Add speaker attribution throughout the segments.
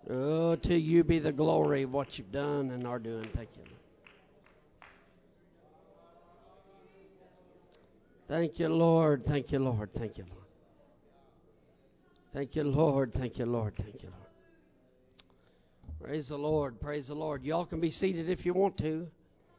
Speaker 1: Oh, to you be the glory of what you've done and are doing. Thank you. Thank you, Lord. Thank you, Lord. Thank you, Lord. Thank you, Lord. Thank you, Lord. Thank you, Lord. Praise the Lord. Praise the Lord. Y'all can be seated if you want to.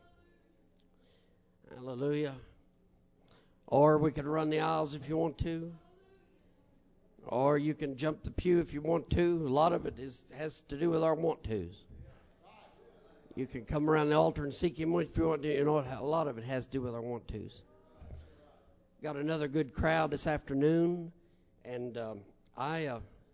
Speaker 1: Hallelujah. Or we can run the aisles if you want to. Or you can jump the pew if you want to. A lot of it has to do with our want tos. You can come around the altar and seek Him if you want to. You know, a lot of it has to do with our want tos. Got another good crowd this afternoon, and I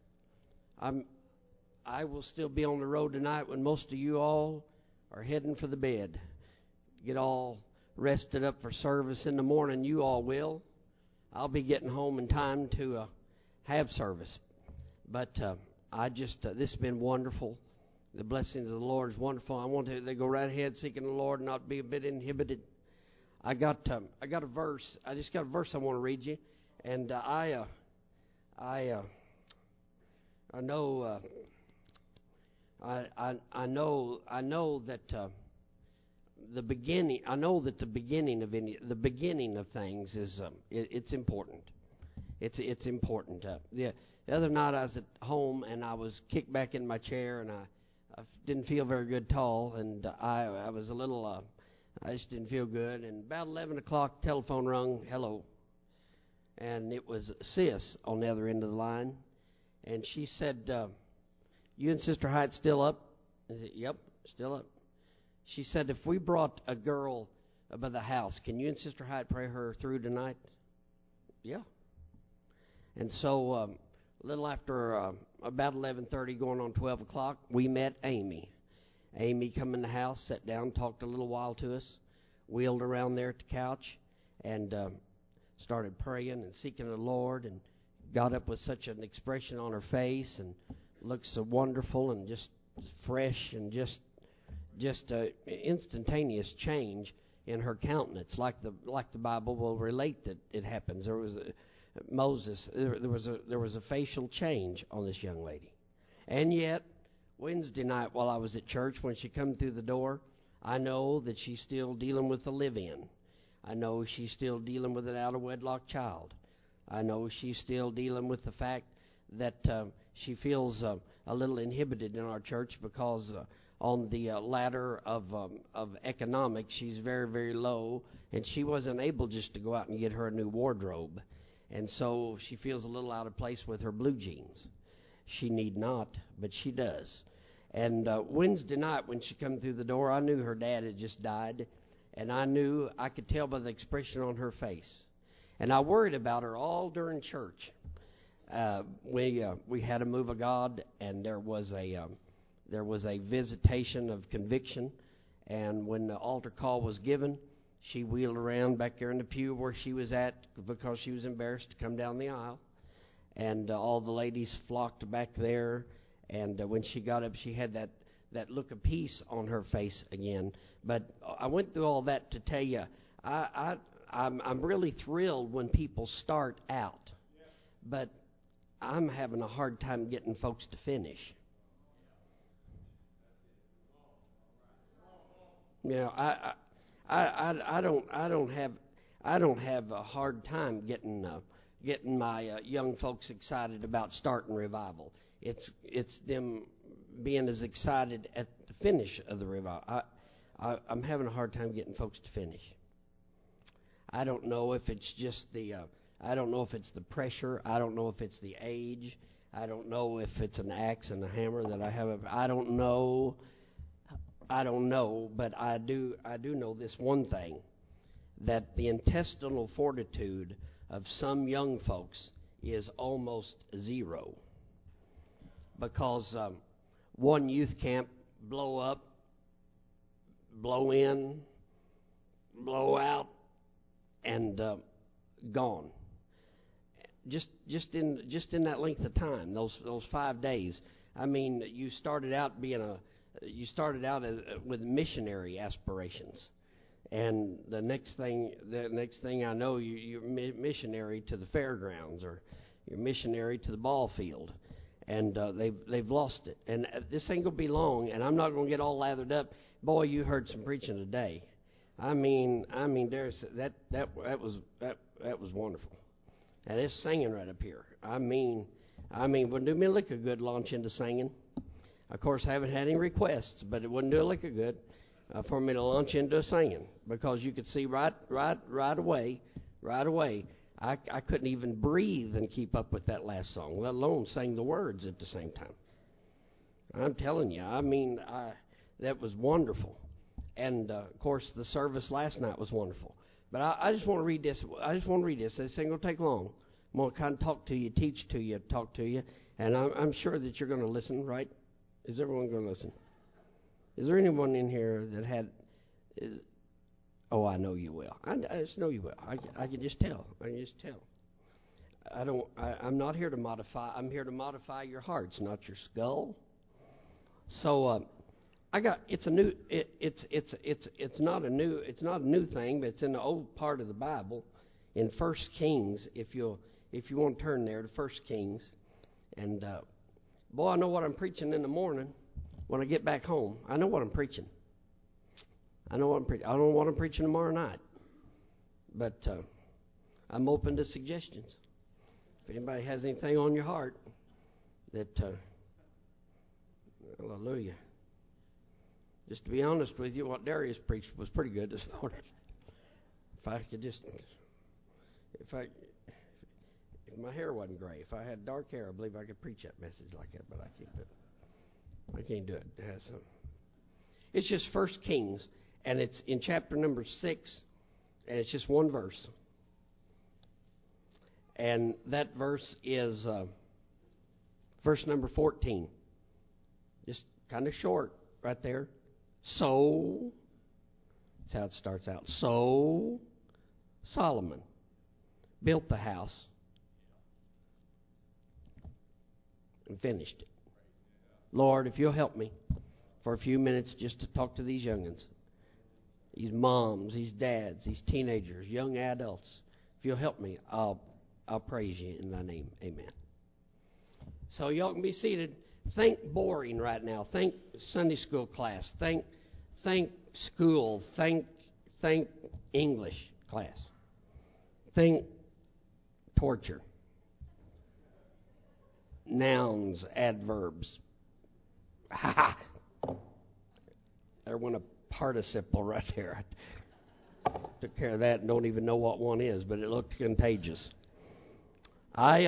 Speaker 1: will still be on the road tonight when most of you all are heading for the bed. Get all rested up for service in the morning. You all will. I'll be getting home in time to have service. But this has been wonderful. The blessings of the Lord is wonderful. I want to go right ahead seeking the Lord and not be a bit inhibited. I got a verse. I just got a verse I want to read you, and I know that the beginning. I know that the beginning of things is it's important. It's important. The other night I was at home and I was kicked back in my chair and I didn't feel very good tall, and I was a little. I just didn't feel good, and about 11 o'clock, telephone rung, hello, and it was Sis on the other end of the line, and she said, you and Sister Hyde still up? I said, yep, still up. She said, if we brought a girl by the house, can you and Sister Hyde pray her through tonight? Yeah. And so a little after about 11:30, going on 12 o'clock, we met Amy. Amy come in the house, sat down, talked a little while to us, wheeled around there at the couch, and started praying and seeking the Lord, and got up with such an expression on her face, and looked so wonderful and just fresh, and just instantaneous change in her countenance, like the Bible will relate that it happens. There was Moses. There was a facial change on this young lady, and yet. Wednesday night while I was at church, when she come through the door, I know that she's still dealing with a live-in. I know she's still dealing with an out-of-wedlock child. I know she's still dealing with the fact that she feels a little inhibited in our church because on the ladder of economics, she's very, very low, and she wasn't able just to go out and get her a new wardrobe. And so she feels a little out of place with her blue jeans. She need not, but she does. And Wednesday night when she come through the door, I knew her dad had just died, and I could tell by the expression on her face. And I worried about her all during church. We had a move of God, and there was a visitation of conviction. And when the altar call was given, she wheeled around back there in the pew where she was at because she was embarrassed to come down the aisle. And all the ladies flocked back there, and when she got up, she had that look of peace on her face again. But I went through all that to tell you, I'm really thrilled when people start out, but I'm having a hard time getting folks to finish. You know, I don't have a hard time getting my young folks excited about starting revival. It's them being as excited at the finish of the revival. I'm having a hard time getting folks to finish. I don't know if it's just I don't know if it's the pressure. I don't know if it's the age. I don't know if it's an axe and a hammer that I have. I don't know. But I do know this one thing, that the intestinal fortitude of some young folks is almost zero, because one youth camp blow up, blow in, blow out, and gone. Just in that length of time, those 5 days. I mean, you started out with missionary aspirations. And the next thing I know, you're missionary to the fairgrounds, or you're missionary to the ball field. and they've lost it. And this ain't gonna be long, and I'm not gonna get all lathered up. Boy, you heard some preaching today. I mean, there's that was wonderful, and it's singing right up here. I mean, wouldn't do me a lick of good launch into singing. Of course, I haven't had any requests, but it wouldn't do a lick of good for me to launch into singing, because you could see right away. I couldn't even breathe and keep up with that last song, let alone sing the words at the same time. I'm telling you, that was wonderful. And, of course, the service last night was wonderful. But I just want to read this. This ain't going to take long. I'm going to kind of talk to you, teach to you, talk to you. And I'm sure that you're going to listen, right? Is everyone going to listen? Is there anyone in here that had... Oh, I know you will. I just know you will. I can just tell. I'm not here to modify. I'm here to modify your hearts, not your skull. So it's not a new thing, but it's in the old part of the Bible, in 1 Kings. If you want to turn there to 1 Kings, and boy, I know what I'm preaching in the morning when I get back home. I know what I'm preaching. I don't know what I'm preaching tomorrow night, but I'm open to suggestions. If anybody has anything on your heart, that hallelujah. Just to be honest with you, what Darius preached was pretty good this morning. If my hair wasn't gray, if I had dark hair, I believe I could preach that message like that, but I can't do it. It's just 1 Kings. And it's in chapter number 6, and it's just one verse. And that verse is verse number 14. Just kind of short right there. So, that's how it starts out. So, Solomon built the house and finished it. Lord, if you'll help me for a few minutes just to talk to these young'uns. These moms, these dads, these teenagers, young adults. If you'll help me, I'll praise you in thy name. Amen. So y'all can be seated. Think boring right now. Think Sunday school class. Think school. Think English class. Think torture. Nouns, adverbs. Ha ha. There went a participle right there. I took care of that and don't even know what one is, but it looked contagious. I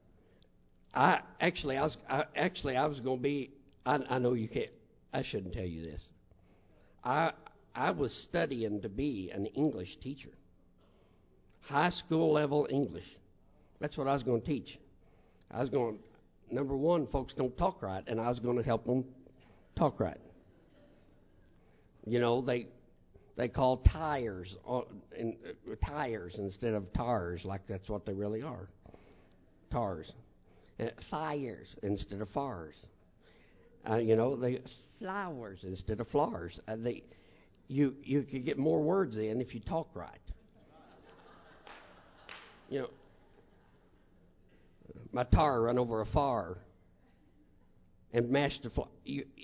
Speaker 1: was going to be. I know you can't. I shouldn't tell you this. I was studying to be an English teacher, high school level English. That's what I was going to teach. I was going. Number one, folks don't talk right, and I was going to help them talk right. You know, they call tires tires instead of tars, like that's what they really are. Tars. Fires instead of fars. They flowers instead of flowers. You could get more words in if you talk right. You know, my tar run over a far and mashed the floor.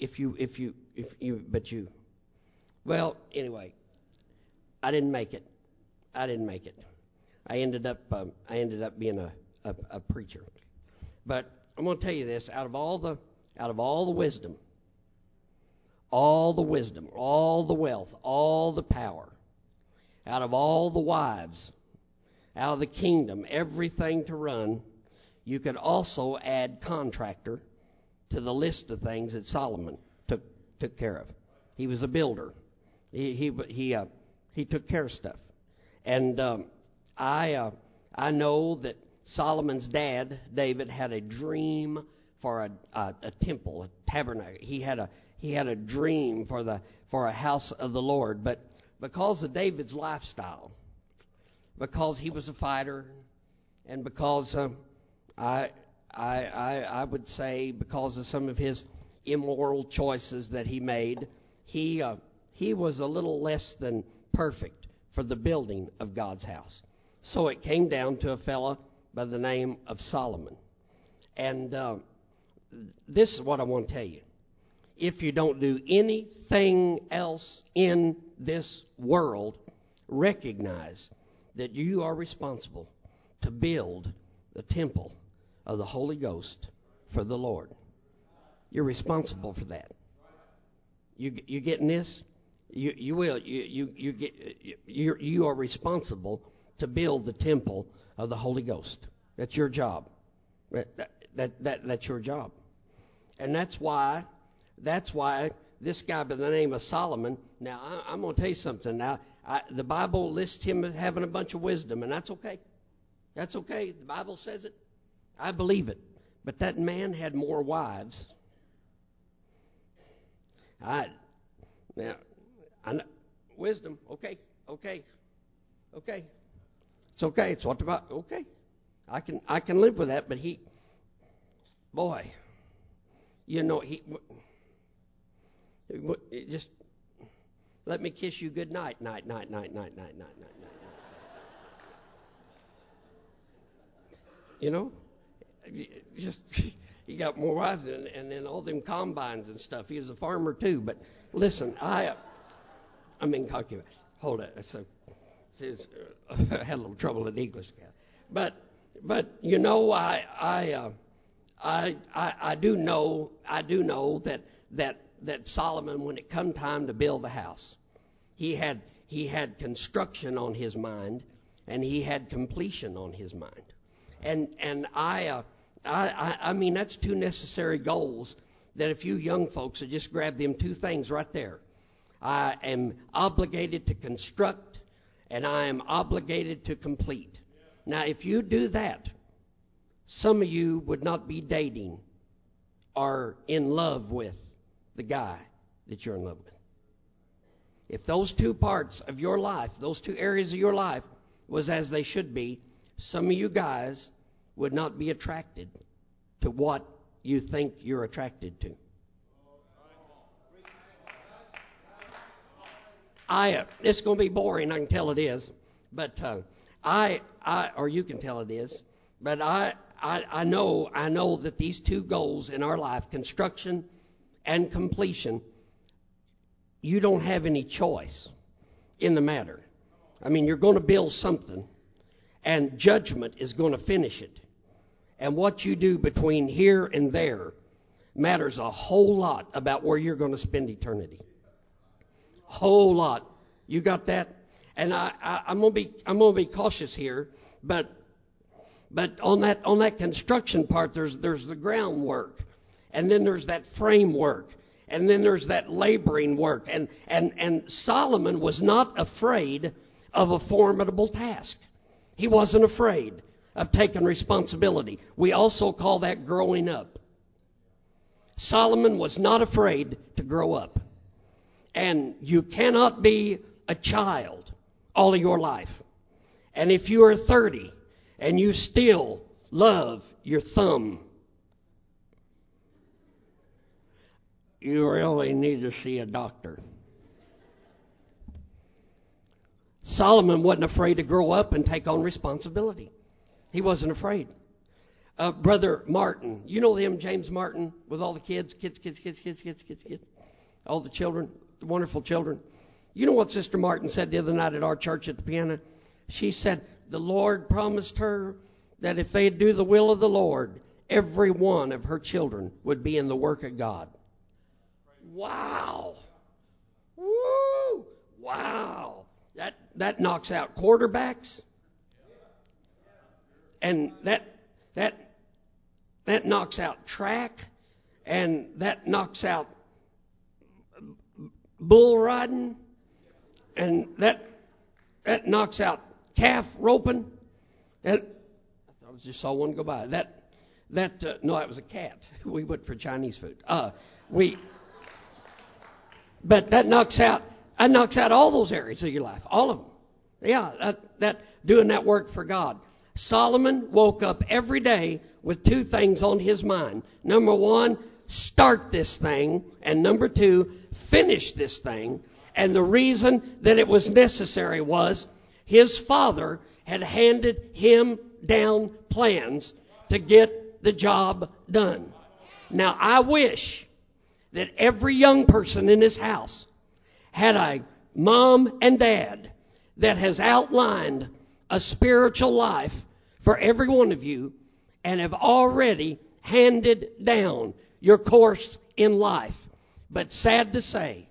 Speaker 1: Well, anyway, I didn't make it. I ended up being a preacher. But I'm going to tell you this: out of all the wisdom, all the wealth, all the power, out of all the wives, out of the kingdom, everything to run, you could also add contractor to the list of things that Solomon took care of. He was a builder. He took care of stuff. And I know that Solomon's dad, David, had a dream for a temple, a tabernacle. He had a dream for a house of the Lord. But because of David's lifestyle, because he was a fighter, and because I would say because of some of his immoral choices that he made, he was a little less than perfect for the building of God's house. So it came down to a fella by the name of Solomon. And this is what I want to tell you. If you don't do anything else in this world, recognize that you are responsible to build the temple of the Holy Ghost for the Lord. You're responsible for that. You getting this? You are responsible to build the temple of the Holy Ghost. That's your job. That's your job. And that's why this guy by the name of Solomon. Now I'm going to tell you something. Now the Bible lists him as having a bunch of wisdom, and that's okay. That's okay. The Bible says it. I believe it. But that man had more wives. I know, wisdom. Okay. It's okay. It's what about? Okay. I can live with that. But boy, he just let me kiss you good night. Just he got more wives and then all them combines and stuff. He was a farmer too. But listen, concubine. Hold it. I had a little trouble in English, but I do know that Solomon, when it come time to build the house, he had construction on his mind, and he had completion on his mind, and I mean that's two necessary goals that if you young folks would just grab them two things right there. I am obligated to construct, and I am obligated to complete. Now, if you do that, some of you would not be dating or in love with the guy that you're in love with. If those two parts of your life, those two areas of your life was as they should be, some of you guys would not be attracted to what you think you're attracted to. It's going to be boring, I can tell it is, but or you can tell it is, but I know that these two goals in our life, construction and completion, you don't have any choice in the matter. I mean, you're going to build something, and judgment is going to finish it. And what you do between here and there matters a whole lot about where you're going to spend eternity. Whole lot. You got that? And I'm gonna be cautious here, but on that construction part, there's the groundwork, and then there's that framework, and then there's that laboring work. And Solomon was not afraid of a formidable task. He wasn't afraid of taking responsibility. We also call that growing up. Solomon was not afraid to grow up. And you cannot be a child all of your life. And if you are 30 and you still love your thumb, you really need to see a doctor. Solomon wasn't afraid to grow up and take on responsibility. He wasn't afraid. Brother Martin, you know him, James Martin, with all the kids, all the children, the wonderful children. You know what Sister Martin said the other night at our church at the piano? She said the Lord promised her that if they'd do the will of the Lord, every one of her children would be in the work of God. Wow. Woo! Wow. That knocks out quarterbacks. And that knocks out track, and that knocks out bull riding, and that knocks out calf roping. I just saw one go by. No, it was a cat. We went for Chinese food. But that knocks out all those areas of your life, all of them. Yeah, that doing that work for God. Solomon woke up every day with two things on his mind. Number one, start this thing, and number two, finish this thing. And the reason that it was necessary was his father had handed him down plans to get the job done. Now, I wish that every young person in this house had a mom and dad that has outlined a spiritual life for every one of you and have already handed down your course in life. But sad to say,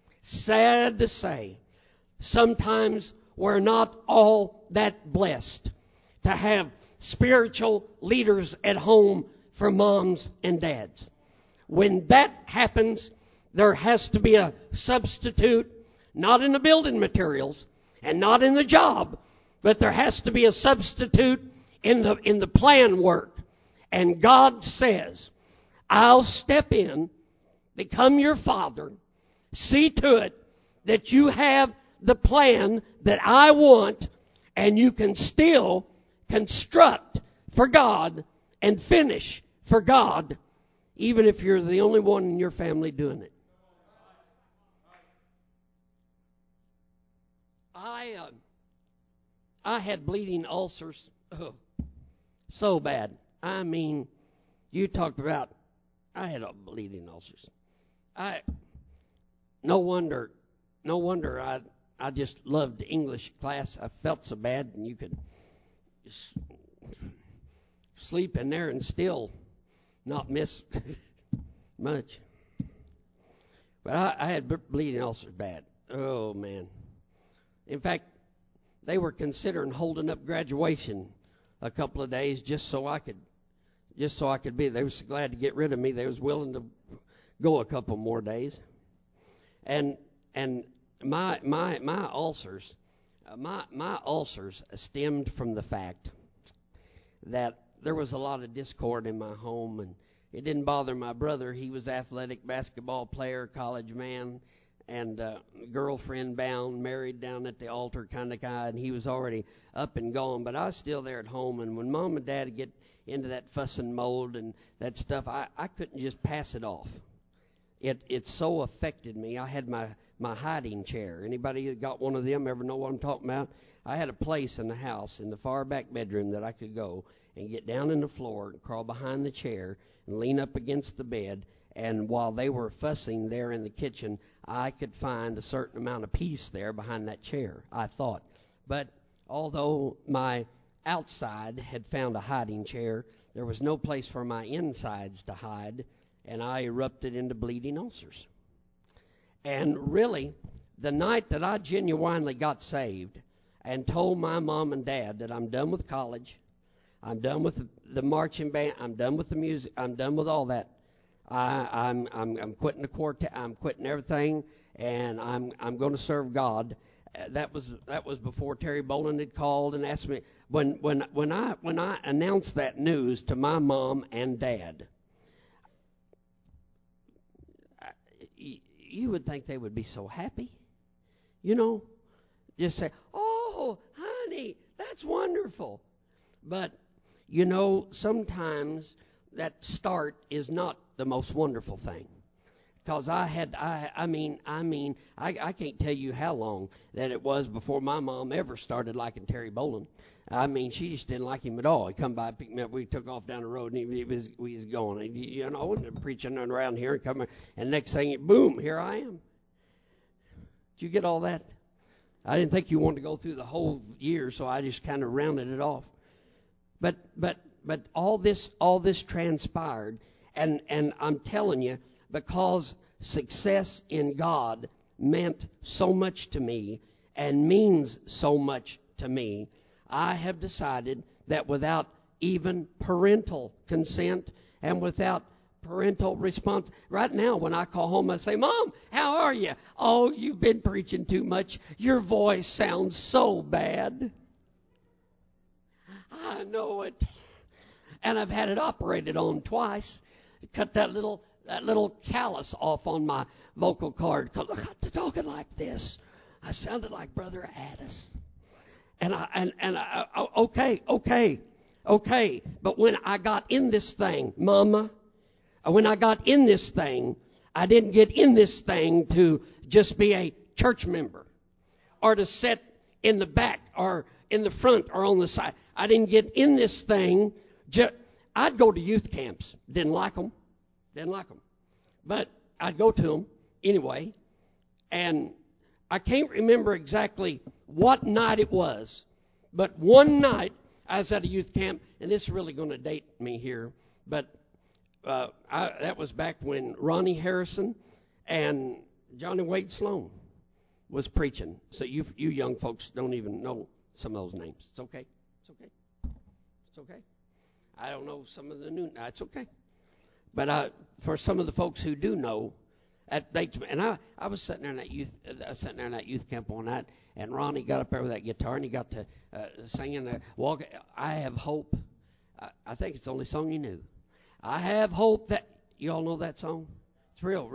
Speaker 1: sometimes we're not all that blessed to have spiritual leaders at home for moms and dads. When that happens, there has to be a substitute, not in the building materials and not in the job, but there has to be a substitute in the plan work. And God says, I'll step in, become your father, see to it that you have the plan that I want, and you can still construct for God and finish for God, even if you're the only one in your family doing it. I had bleeding ulcers, so bad. I mean, you talked about, I had bleeding ulcers. No wonder I just loved English class. I felt so bad, and you could sleep in there and still not miss much. But I had bleeding ulcers bad. Oh, man. In fact, they were considering holding up graduation a couple of days just so I could be. They were so glad to get rid of me. They was willing to go a couple more days. And my ulcers stemmed from the fact that there was a lot of discord in my home, and it didn't bother my brother. He was athletic basketball player, college man, and girlfriend bound, married down at the altar kind of guy, and he was already up and gone. But I was still there at home, and when Mom and Dad get into that fussing mode and that stuff, I couldn't just pass it off. It so affected me. I had my hiding chair. Anybody that got one of them ever know what I'm talking about? I had a place in the house in the far back bedroom that I could go and get down in the floor and crawl behind the chair and lean up against the bed. And while they were fussing there in the kitchen, I could find a certain amount of peace there behind that chair, I thought. But although my outside had found a hiding chair, there was no place for my insides to hide, and I erupted into bleeding ulcers. And really, the night that I genuinely got saved and told my mom and dad that I'm done with college, I'm done with the marching band, I'm done with the music, I'm done with all that, I'm quitting the quartet, I'm quitting everything, and I'm going to serve God. That was before Terry Bolin had called and asked me. When I announced that news to my mom and dad, you would think they would be so happy, just say, "Oh, honey, that's wonderful." But sometimes that start is not the most wonderful thing. Because I can't tell you how long that it was before my mom ever started liking Terry Bolin. I mean, she just didn't like him at all. He come by, picked me up, we took off down the road, and we was going. And, I wasn't preaching around here and coming, and next thing, boom, here I am. Did you get all that? I didn't think you wanted to go through the whole year, so I just kind of rounded it off. But all this transpired, and I'm telling you, because success in God meant so much to me and means so much to me, I have decided that without even parental consent and without parental response, right now when I call home, I say, "Mom, how are you?" "Oh, you've been preaching too much. Your voice sounds so bad." I know it. And I've had it operated on twice. Cut that little callus off on my vocal cord. Because I got to talking like this. I sounded like Brother Addis. Okay. But when I got in this thing, Mama, when I got in this thing, I didn't get in this thing to just be a church member or to sit in the back or in the front or on the side. I didn't get in this thing. I'd go to youth camps. Didn't like them. Didn't like them. But I'd go to them anyway. And I can't remember exactly what night it was. But one night I was at a youth camp, and this is really going to date me here. But that was back when Ronnie Harrison and Johnny Wade Sloan was preaching. So you young folks don't even know some of those names. It's okay. It's okay. It's okay. I don't know some of the new. It's okay. But for some of the folks who do know, and I was sitting there in that youth camp one night, and Ronnie got up there with that guitar, and he got to singing "Walk." I have hope. I think it's the only song he knew. I have hope that you all know that song. It's real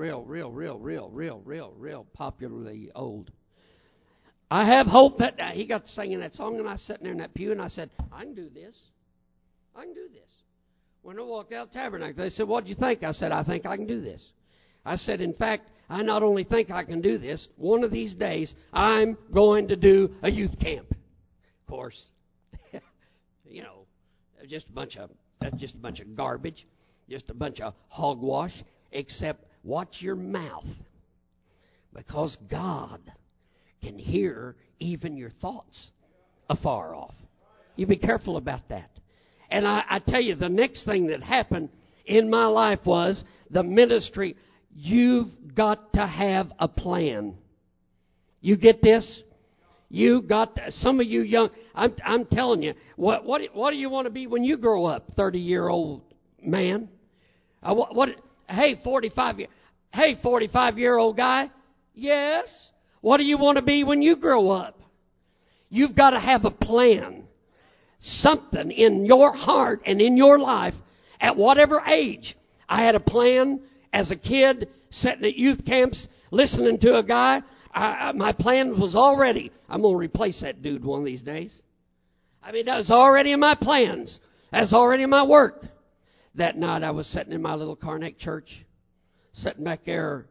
Speaker 1: popularly old. I have hope that he got to singing that song, and I was sitting there in that pew, and I said, I can do this. I can do this. When I walked out of the tabernacle, they said, what'd you think? I said, I think I can do this. I said, in fact, I not only think I can do this, one of these days, I'm going to do a youth camp. Of course, just a bunch of garbage, just a bunch of hogwash, except watch your mouth, because God can hear even your thoughts afar off. You be careful about that. And I tell you, the next thing that happened in my life was the ministry. You've got to have a plan. You get this? You got to, some of you young. I'm telling you, what do you want to be when you grow up? 30-year-old man. Hey, 45-year-old guy. Yes. What do you want to be when you grow up? You've got to have a plan. Something in your heart and in your life at whatever age. I had a plan as a kid, sitting at youth camps, listening to a guy. My plan was already, I'm going to replace that dude one of these days. I mean, that was already in my plans. That's already in my work. That night I was sitting in my little Karnak church, sitting back there.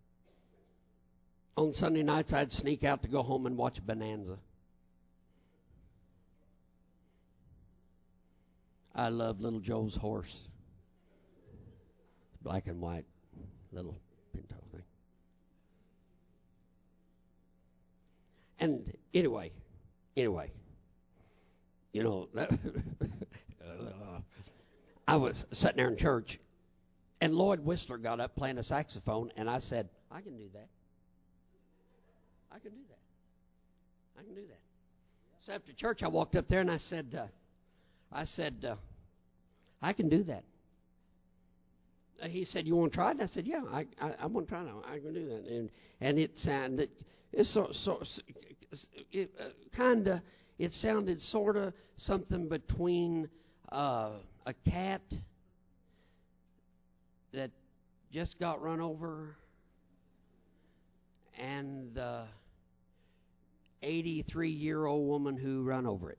Speaker 1: On Sunday nights I'd sneak out to go home and watch Bonanza. I love Little Joe's horse. Black and white little pinto thing. And anyway, I was sitting there in church, and Lloyd Whistler got up playing a saxophone, and I said, I can do that. I can do that. I can do that. So after church, I walked up there and I said, I can do that. He said, you want to try it? And I said, yeah, I want to try it. I can do that. And it sounded, it sounded sort of something between a cat that just got run over and the 83-year-old woman who ran over it.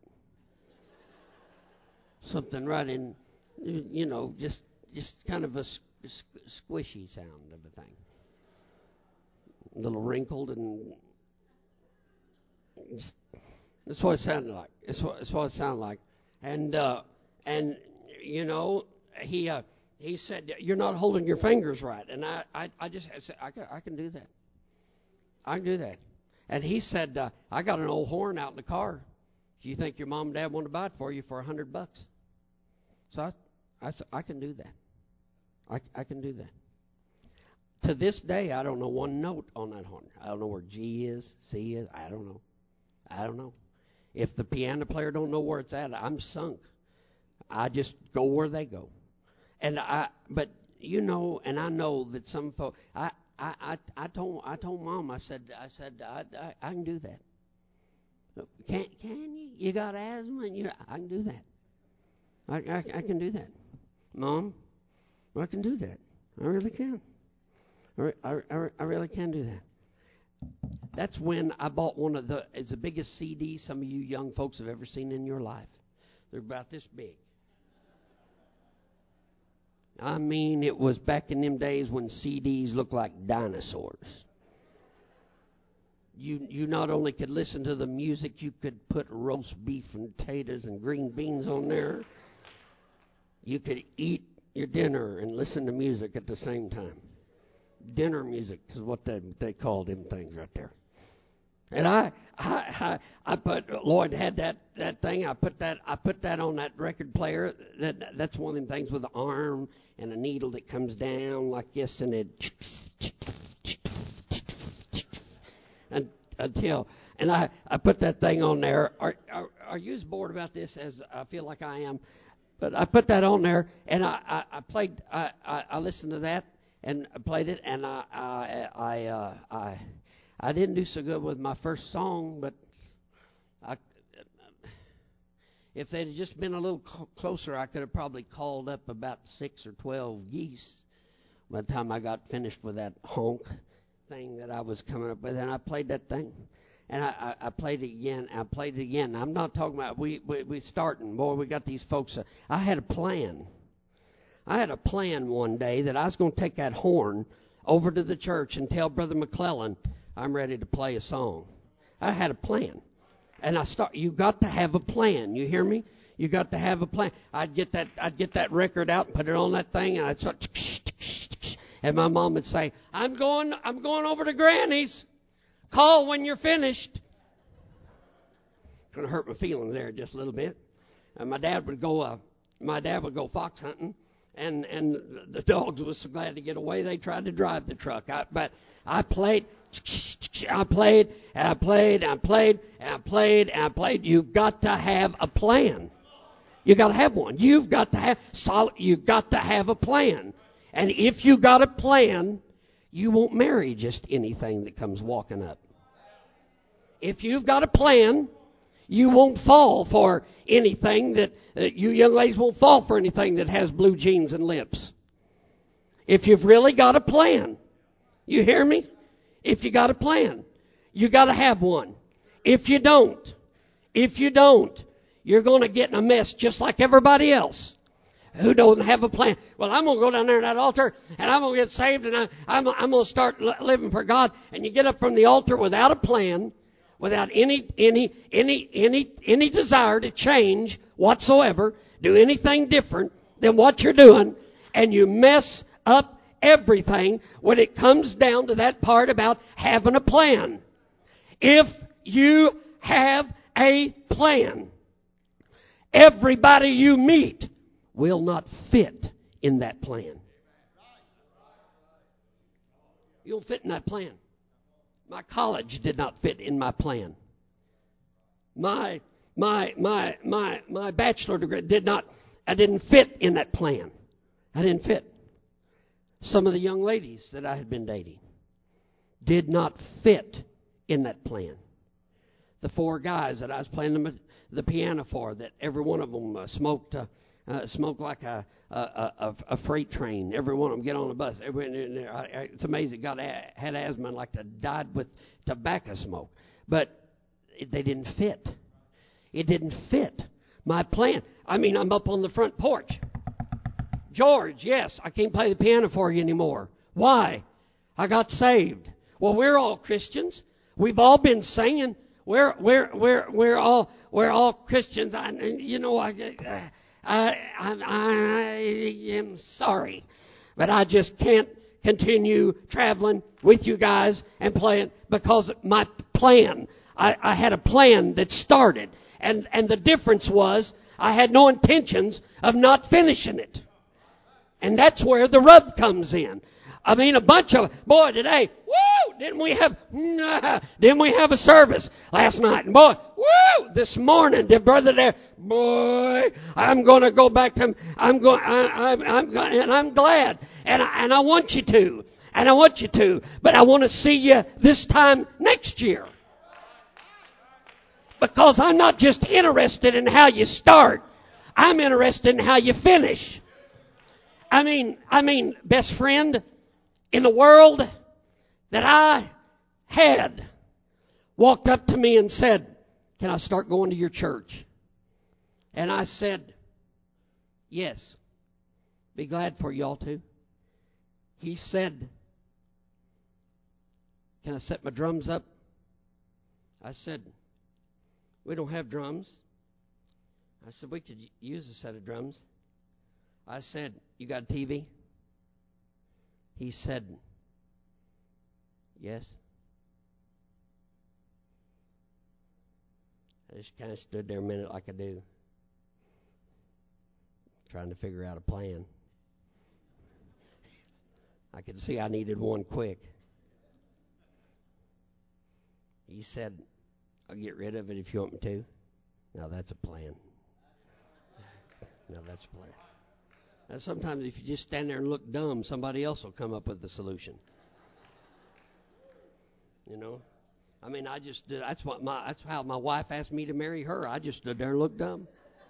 Speaker 1: Something right in, just kind of a squishy sound of a thing. A little wrinkled and that's what it sounded like. It's what it sounded like. And he said, you're not holding your fingers right. And I just said, I can do that. I can do that. And he said, I got an old horn out in the car. If you think your mom and dad want to buy it for you for $100. So I said, I can do that. I can do that. To this day, I don't know one note on that horn. I don't know where G is, C is. I don't know. If the piano player don't know where it's at, I'm sunk. I just go where they go. And I know that some folks. I told Mom. I said I can do that. Can you? You got asthma, and I can do that. I can do that, Mom. I can do that. I really can. I really can do that. That's when I bought it's the biggest CD some of you young folks have ever seen in your life. They're about this big. I mean, it was back in them days when CDs looked like dinosaurs. You not only could listen to the music, you could put roast beef and potatoes and green beans on there. You could eat your dinner and listen to music at the same time. Dinner music is what they call them things right there. And I put Lloyd had that thing. I put that on that record player. That's one of them things with an arm and a needle that comes down like this, and it until I put that thing on there. Are you as bored about this as I feel like I am? But I put that on there, and I played. I listened to that and I played it, and I didn't do so good with my first song, but if they'd have just been a little closer, I could have probably called up about 6 or 12 geese by the time I got finished with that honk thing that I was coming up with. And I played that thing, and I played it again. I played it again. I'm not talking about we starting. Boy, we got these folks. I had a plan. I had a plan one day that I was going to take that horn over to the church and tell Brother McClellan, I'm ready to play a song. I had a plan. And you got to have a plan. You hear me? You got to have a plan. I'd get that record out and put it on that thing, and I'd start, and my mom would say, I'm going over to Granny's. Call when you're finished. Gonna hurt my feelings there just a little bit. And my dad would go fox hunting. And the dogs were so glad to get away, they tried to drive the truck. But I played. You've got to have a plan. You've got to have one. You've got to have a plan. And if you got a plan, you won't marry just anything that comes walking up. If you've got a plan, you won't fall for anything you young ladies won't fall for anything that has blue jeans and lips. If you've really got a plan, you hear me? If you got a plan, you got to have one. If you don't, you're going to get in a mess just like everybody else who don't have a plan. Well, I'm going to go down there at that altar and I'm going to get saved and I'm going to start living for God. And you get up from the altar without a plan, without any desire to change whatsoever, do anything different than what you're doing, and you mess up everything when it comes down to that part about having a plan. If you have a plan, everybody you meet will not fit in that plan. You don't fit in that plan. My college did not fit in my plan. My bachelor degree I didn't fit in that plan. I didn't fit. Some of the young ladies that I had been dating did not fit in that plan. The 4 guys that I was playing the piano for, that every one of them smoked like a freight train. Every one of them get on a bus. It's amazing. God had asthma and died with tobacco smoke. But they didn't fit. It didn't fit my plan. I mean, I'm up on the front porch. George, yes, I can't play the piano for you anymore. Why? I got saved. Well, we're all Christians. We've all been singing. We're all Christians. I am sorry, but I just can't continue traveling with you guys and playing because my plan. I had a plan that started, and the difference was I had no intentions of not finishing it. And that's where the rub comes in. I mean, today, woo, didn't we have a service last night? And boy, woo, this morning, dear brother there, boy, I'm going to go back to, and I'm glad. And I want you to, but I want to see you this time next year. Because I'm not just interested in how you start. I'm interested in how you finish. I mean, best friend in the world that I had walked up to me and said, can I start going to your church? And I said, yes. Be glad for y'all too. He said, can I set my drums up? I said, we don't have drums. I said, we could use a set of drums. I said, "You got a TV?" He said, "Yes." I just kind of stood there a minute like I do, trying to figure out a plan. I could see I needed one quick. He said, "I'll get rid of it if you want me to." Now that's a plan. Now that's a plan. Now sometimes if you just stand there and look dumb, somebody else will come up with the solution. You know? I mean, I just did. That's how my wife asked me to marry her. I just stood there and looked dumb.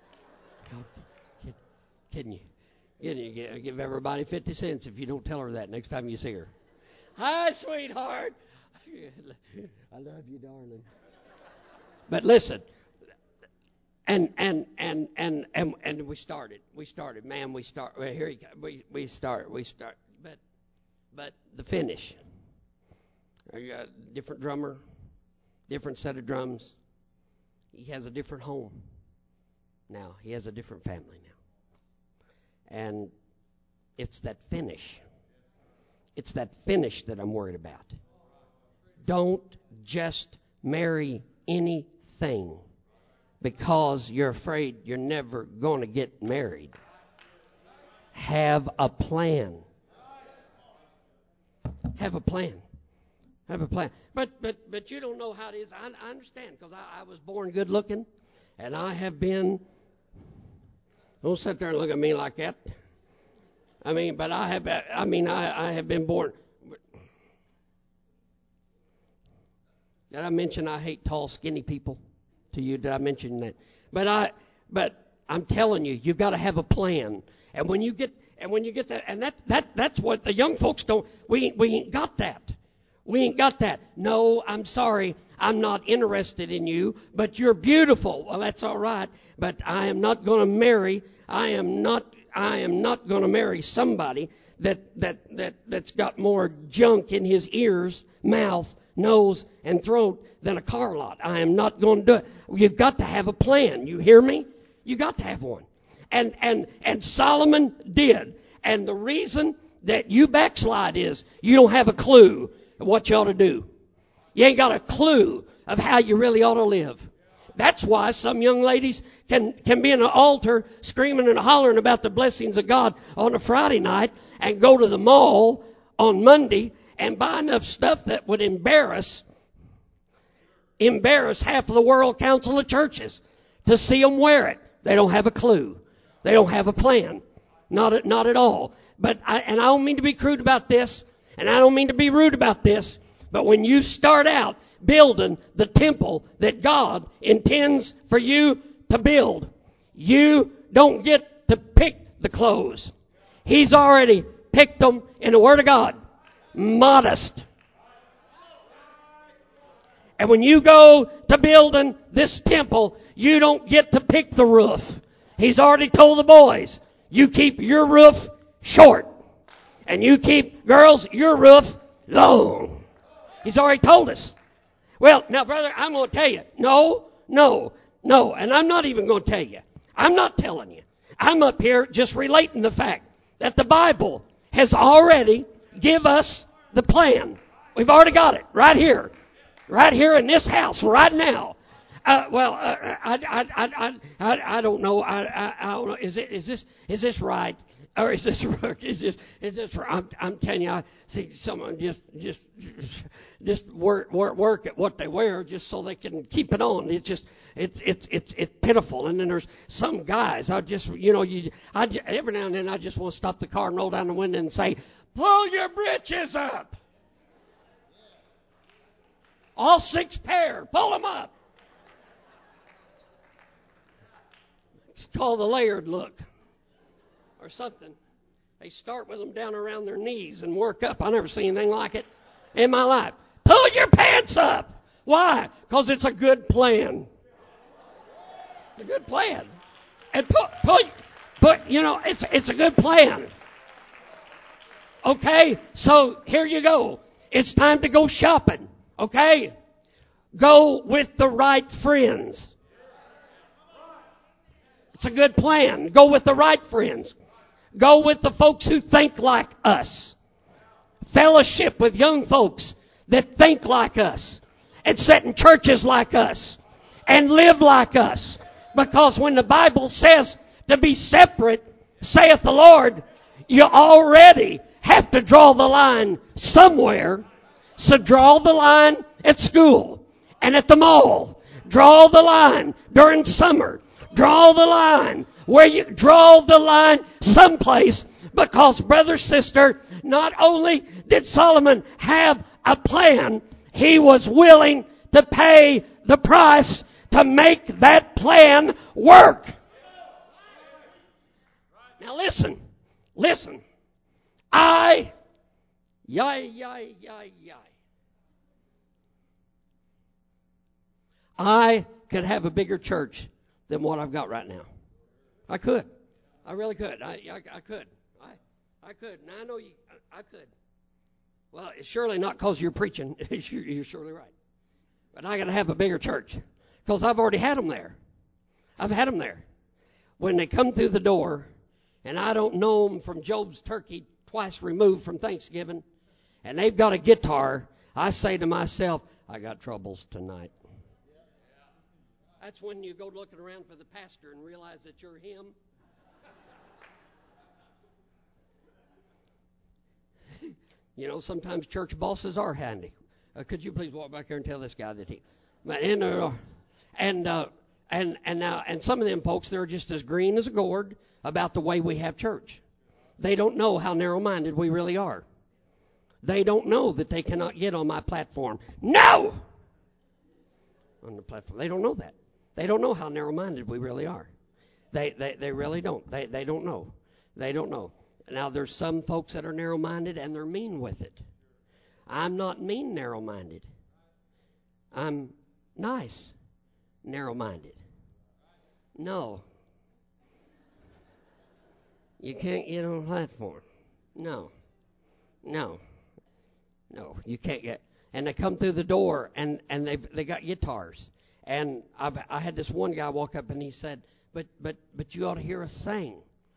Speaker 1: Kidding you? Give everybody 50 cents if you don't tell her that next time you see her. Hi, sweetheart. I love you, darling. But listen, and we started. Man, we start. Well, here we start. But the finish. You got a different drummer, different set of drums. He has a different home now. He has a different family now. And it's that finish. It's that finish that I'm worried about. Don't just marry anything because you're afraid you're never going to get married. Have a plan. Have a plan. Have a plan. But you don't know how it is. I understand because I was born good looking, and I have been. Don't sit there and look at me like that. I mean, but I have been born. Did I mention I hate tall, skinny people to you? Did I mention that? But I'm telling you, you've got to have a plan. And when you get that, and that's what the young folks don't. We ain't got that. We ain't got that. No, I'm sorry. I'm not interested in you, but you're beautiful. Well, that's all right. But I am not going to marry. I am not going to marry somebody that's got more junk in his ears, mouth, nose, and throat than a car lot. I am not going to do it. You've got to have a plan. You hear me? You got to have one. And Solomon did. And the reason that you backslide is you don't have a clue of what you ought to do. You ain't got a clue of how you really ought to live. That's why some young ladies can be in an altar screaming and hollering about the blessings of God on a Friday night and go to the mall on Monday and buy enough stuff that would embarrass half of the World Council of Churches to see them wear it. They don't have a clue. They don't have a plan. Not at all. But I don't mean to be crude about this, and I don't mean to be rude about this, but when you start out building the temple that God intends for you to build, you don't get to pick the clothes. He's already picked them in the Word of God. Modest. And when you go to building this temple, you don't get to pick the roof. He's already told the boys, you keep your roof short. And you keep, girls, your roof long. He's already told us. Well, now, brother, I'm going to tell you. No. And I'm not even going to tell you. I'm not telling you. I'm up here just relating the fact that the Bible has already give us the plan. We've already got it right here. Right here in this house right now. I don't know. I don't know. Is this right? Or is this I'm telling you, I see someone just work at what they wear just so they can keep it on. It's pitiful. And then there's some guys. Every now and then I just want to stop the car and roll down the window and say, "Pull your britches up, all 6 pair. Pull them up." It's called the layered look. Or something. They start with them down around their knees and work up. I never seen anything like it in my life. Pull your pants up. Why? Because it's a good plan. It's a good plan. And it's a good plan. Okay? So here you go. It's time to go shopping. Okay? Go with the right friends. It's a good plan. Go with the right friends. Go with the folks who think like us. Fellowship with young folks that think like us and sit in churches like us and live like us. Because when the Bible says to be separate, saith the Lord, you already have to draw the line somewhere. So draw the line at school and at the mall. Draw the line during summer. Draw the line where you draw the line someplace. Because, brother, sister, not only did Solomon have a plan, he was willing to pay the price to make that plan work. Now listen. I could have a bigger church than what I've got right now. I could. I really could. I could. I could. Now I know you. I could. Well, it's surely not because you're preaching. You're surely right. But I got to have a bigger church because I've already had them there. I've had them there. When they come through the door, and I don't know them from Job's turkey twice removed from Thanksgiving, and they've got a guitar, I say to myself, I got troubles tonight. That's when you go looking around for the pastor and realize that you're him. You know, sometimes church bosses are handy. Could you please walk back here and tell this guy that he... And some of them folks, they're just as green as a gourd about the way we have church. They don't know how narrow-minded we really are. They don't know that they cannot get on my platform. No! On the platform. They don't know that. They don't know how narrow-minded we really are. They really don't. They don't know. They don't know. Now, there's some folks that are narrow-minded and they're mean with it. I'm not mean narrow-minded. I'm nice narrow-minded. No. You can't get on a platform. No, you can't get. And they come through the door and they got guitars. And I had this one guy walk up and he said, but you ought to hear us sing.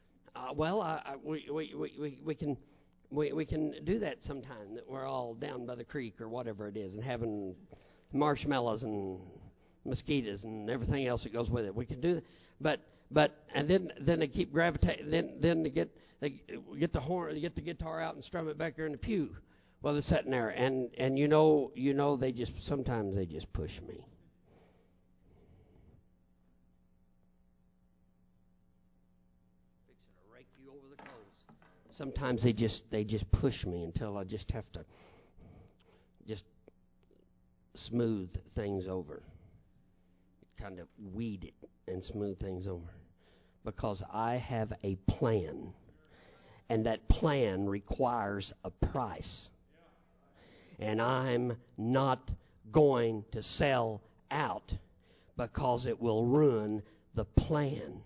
Speaker 1: We can do that sometime. That we're all down by the creek or whatever it is, and having marshmallows and mosquitoes and everything else that goes with it. We can do that, but and then they keep gravitating. Then they get the horn, they get the guitar out and strum it back there in the pew while they're sitting there. And you know they just sometimes they just push me. Sometimes they just push me until I just have to just smooth things over. Kind of weed it and smooth things over. Because I have a plan. And that plan requires a price. And I'm not going to sell out because it will ruin the plan.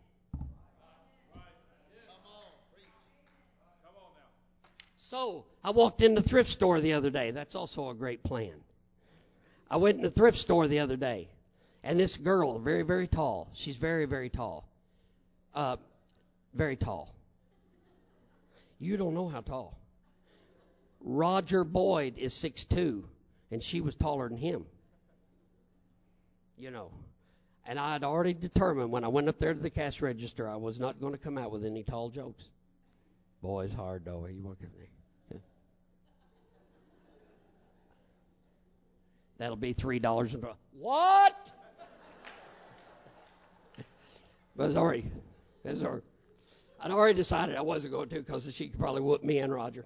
Speaker 1: So, I walked in the thrift store the other day. That's also a great plan. I went in the thrift store the other day, and this girl, very, very tall. She's very, very tall. Very tall. You don't know how tall. Roger Boyd is 6'2", and she was taller than him. You know. And I had already determined when I went up there to the cash register, I was not going to come out with any tall jokes. Boy, it's hard, though. You walk up there. That'll be $3 and what? But I'd already decided I wasn't going to because she could probably whoop me and Roger.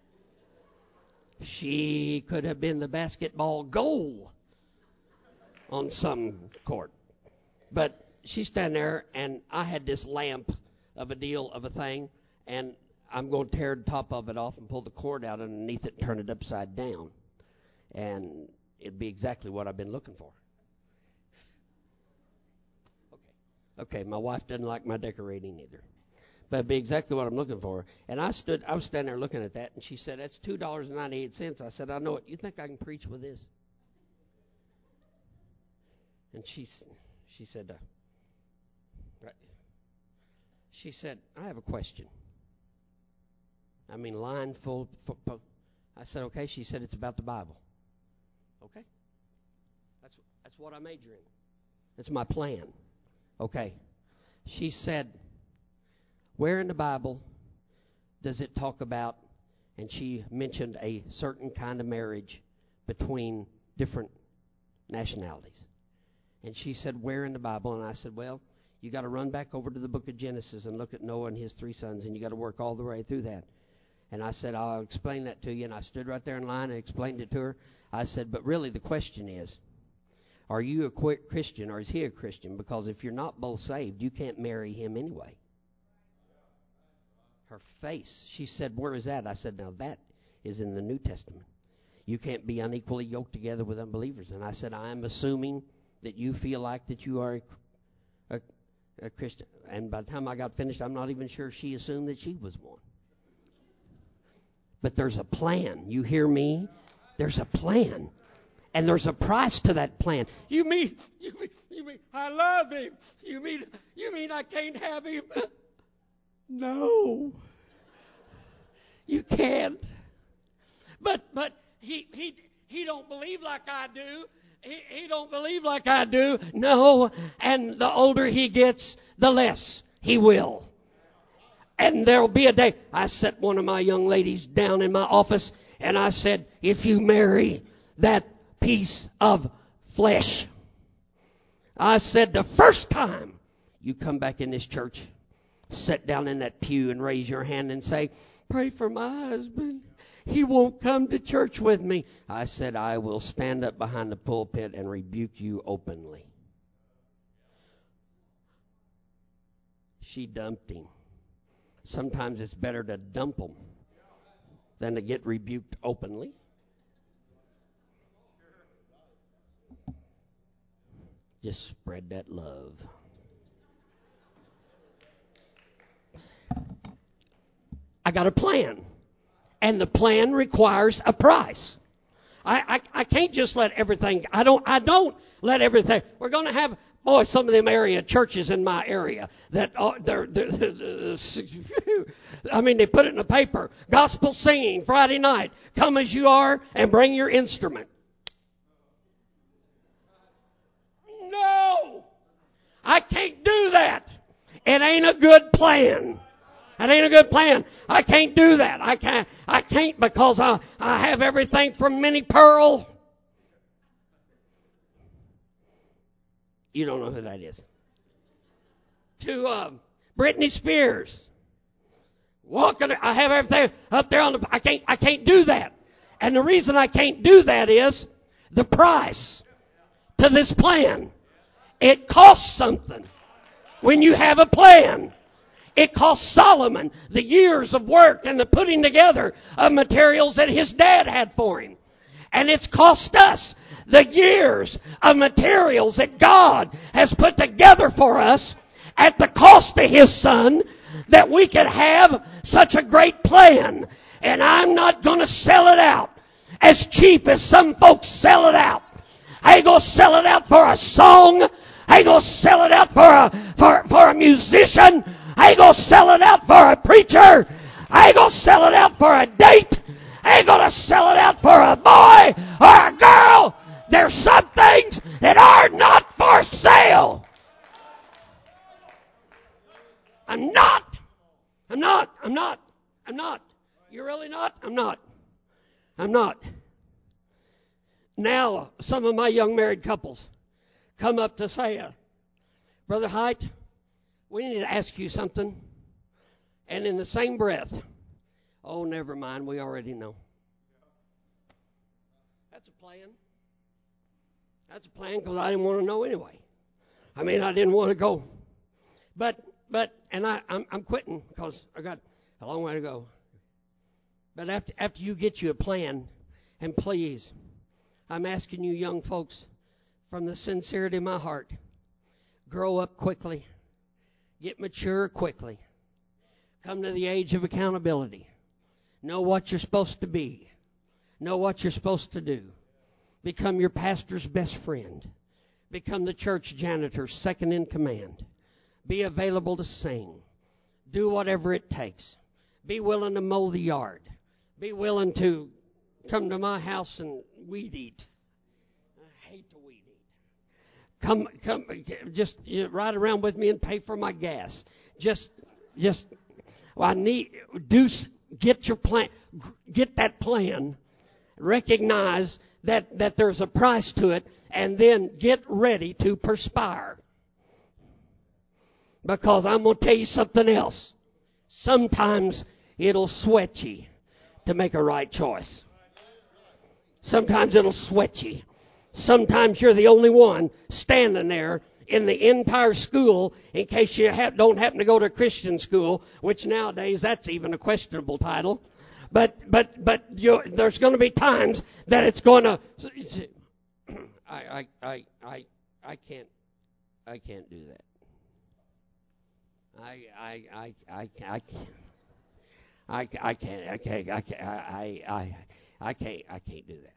Speaker 1: She could have been the basketball goal on some court. But she's standing there, and I had this lamp of a deal of a thing, and I'm going to tear the top of it off and pull the cord out underneath it and turn it upside down. And it'd be exactly what I've been looking for. Okay, my wife doesn't like my decorating either. But it'd be exactly what I'm looking for. And I was standing there looking at that, and she said, that's $2.98. I said, I know it. You think I can preach with this? And she said, I have a question. I mean, line full. I said, okay. She said, it's about the Bible. Okay. That's what I major in. That's my plan. Okay. She said, where in the Bible does it talk about, and she mentioned a certain kind of marriage between different nationalities. And she said, where in the Bible? And I said, well, you got to run back over to the book of Genesis and look at Noah and his 3 sons, and you got to work all the way through that. And I said, I'll explain that to you. And I stood right there in line and explained it to her. I said, but really the question is, are you a Christian or is he a Christian? Because if you're not both saved, you can't marry him anyway. Her face, she said, where is that? I said, now that is in the New Testament. You can't be unequally yoked together with unbelievers. And I said, I am assuming that you feel like that you are a Christian. And by the time I got finished, I'm not even sure she assumed that she was one. But there's a plan. You hear me? There's a plan. And there's a price to that plan. You mean I love him? You mean I can't have him? No. You can't. But he don't believe like I do. He don't believe like I do. No. And the older he gets, the less he will. And there'll be a day. I set one of my young ladies down in my office, and I said, if you marry that piece of flesh, I said, the first time you come back in this church, sit down in that pew and raise your hand and say, pray for my husband. He won't come to church with me. I said, I will stand up behind the pulpit and rebuke you openly. She dumped him. Sometimes it's better to dump them than to get rebuked openly. Just spread that love. I got a plan. And the plan requires a price. I can't just let everything. I don't let everything. We're going to have some of them area churches in my area that I mean, they put it in the paper. Gospel singing Friday night. Come as you are and bring your instrument. No, I can't do that. It ain't a good plan. It ain't a good plan. I can't do that. I can't because I have everything from Minnie Pearl. You don't know who that is. To Britney Spears. I have everything up there on the. I can't do that. And the reason I can't do that is the price to this plan. It costs something when you have a plan. It cost Solomon the years of work and the putting together of materials that his dad had for him. And it's cost us the years of materials that God has put together for us at the cost of His Son, that we could have such a great plan. And I'm not going to sell it out as cheap as some folks sell it out. I ain't going to sell it out for a song. I ain't going to sell it out for a musician. I ain't going to sell it out for a preacher. I ain't going to sell it out for a date. I ain't going to sell it out for a boy or a girl. There's some things that are not for sale. I'm not. You're really not? I'm not. Now, some of my young married couples come up to say, Brother Height, we need to ask you something. And in the same breath, oh, never mind, we already know. That's a plan. That's a plan because I didn't want to know anyway. I mean, I didn't want to go. But I'm quitting because I got a long way to go. But after you get you a plan, and please, I'm asking you young folks, from the sincerity of my heart, grow up quickly. Get mature quickly. Come to the age of accountability. Know what you're supposed to be. Know what you're supposed to do. Become your pastor's best friend. Become the church janitor's second in command. Be available to sing. Do whatever it takes. Be willing to mow the yard. Be willing to come to my house and weed eat. I hate to weed eat. Come, just ride around with me and pay for my gas. Get your plan. Get that plan. Recognize that there's a price to it, and then get ready to perspire. Because I'm going to tell you something else. Sometimes it'll sweat you to make a right choice. Sometimes it'll sweat you. Sometimes you're the only one standing there in the entire school, in case you don't happen to go to a Christian school, which nowadays that's even a questionable title. But there's going to be times that it's going to. I can't do that. I can't do that.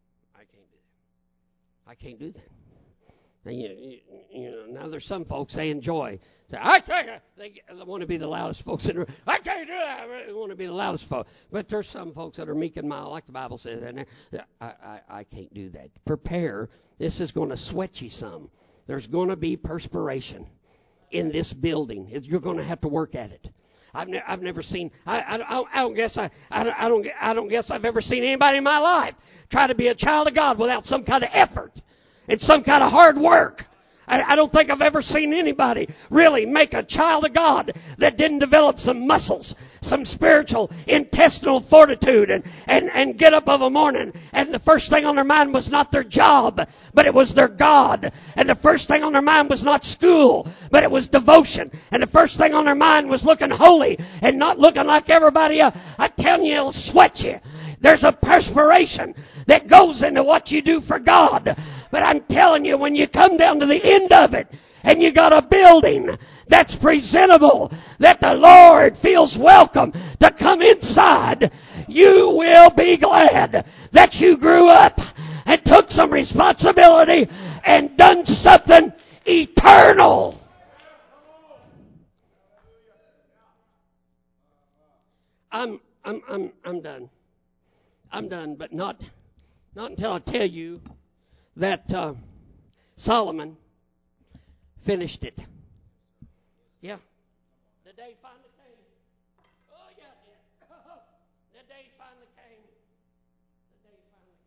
Speaker 1: I can't do that. And now there's some folks they enjoy. They want to be the loudest folks in the room. I can't do that. I want to be the loudest folks. But there's some folks that are meek and mild, like the Bible says. And I can't do that. Prepare. This is going to sweat you some. There's going to be perspiration in this building. You're going to have to work at it. I've never seen. I don't guess I've ever seen anybody in my life try to be a child of God without some kind of effort and some kind of hard work. I don't think I've ever seen anybody really make a child of God that didn't develop some muscles, some spiritual intestinal fortitude, and get up of a morning, and the first thing on their mind was not their job, but it was their God. And the first thing on their mind was not school, but it was devotion. And the first thing on their mind was looking holy and not looking like everybody else. I tell you, it'll sweat you. There's a perspiration that goes into what you do for God. But I'm telling you, when you come down to the end of it, and you got a building that's presentable, that the Lord feels welcome to come inside, you will be glad that you grew up and took some responsibility and done something eternal. I'm done. I'm done, but not until I tell you that Solomon finished it. Yeah. The day finally came. Oh, yeah. The day finally came. The day finally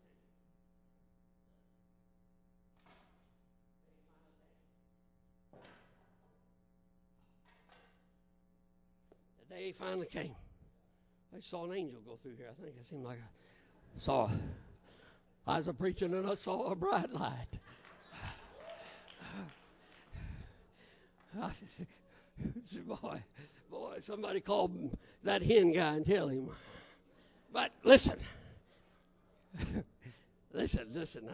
Speaker 1: came. The day finally came. I saw an angel go through here. I think it seemed like I was preaching and I saw a bright light. Boy, somebody call that hen guy and tell him. But listen. Listen.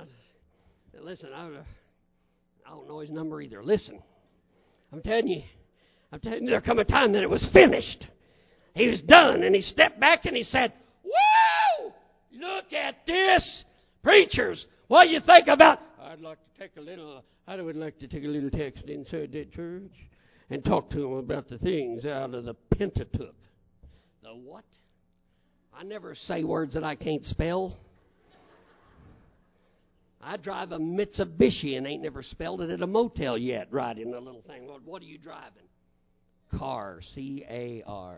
Speaker 1: I don't know his number either. Listen. I'm telling you, there come a time that it was finished. He was done, and he stepped back and he said, "Woo! Look at this. Preachers, what do you think about?" I would like to take a little text inside that church and talk to them about the things out of the Pentateuch. The what? I never say words that I can't spell. I drive a Mitsubishi and ain't never spelled it at a motel yet, right in the little thing. What are you driving? Car, C-A-R.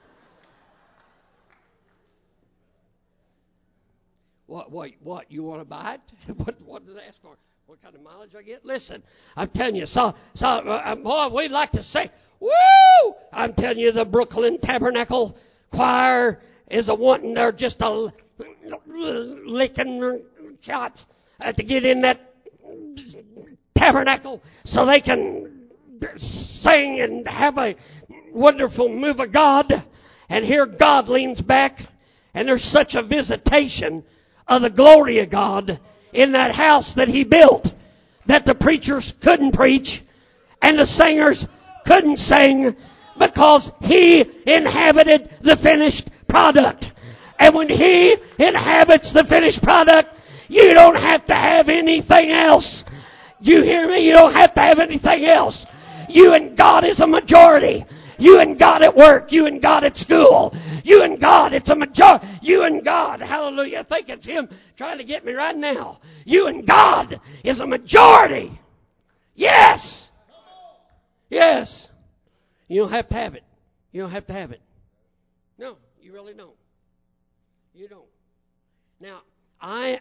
Speaker 1: What? You want to buy it? What did they ask for? What kind of mileage I get? Listen, I'm telling you, boy, we'd like to say, woo! I'm telling you, the Brooklyn Tabernacle Choir is a wanting. They're just a licking shots to get in that tabernacle so they can sing and have a wonderful move of God. And here God leans back, and there's such a visitation of the glory of God in that house that he built that the preachers couldn't preach and the singers couldn't sing because he inhabited the finished product. And when he inhabits the finished product, you don't have to have anything else. You hear me? You don't have to have anything else. You and God is a majority. You and God at work. You and God at school. You and God, it's a majority. You and God, hallelujah. I think it's Him trying to get me right now. You and God is a majority. Yes. Yes. You don't have to have it. You don't have to have it. No, you really don't. You don't. Now, I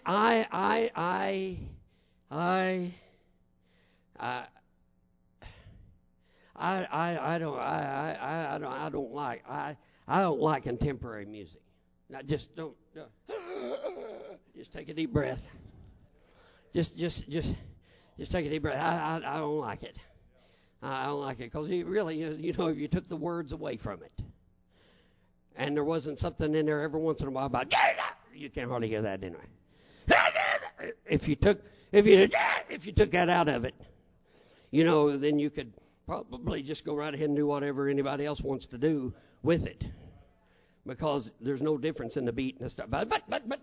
Speaker 1: don't like contemporary music. Now, just don't. Just take a deep breath. Just take a deep breath. I don't like it. I don't like it because really, you know, if you took the words away from it, and there wasn't something in there every once in a while about, you can't hardly hear that anyway. If you took that out of it, you know, then you could probably just go right ahead and do whatever anybody else wants to do with it, because there's no difference in the beat and stuff. But.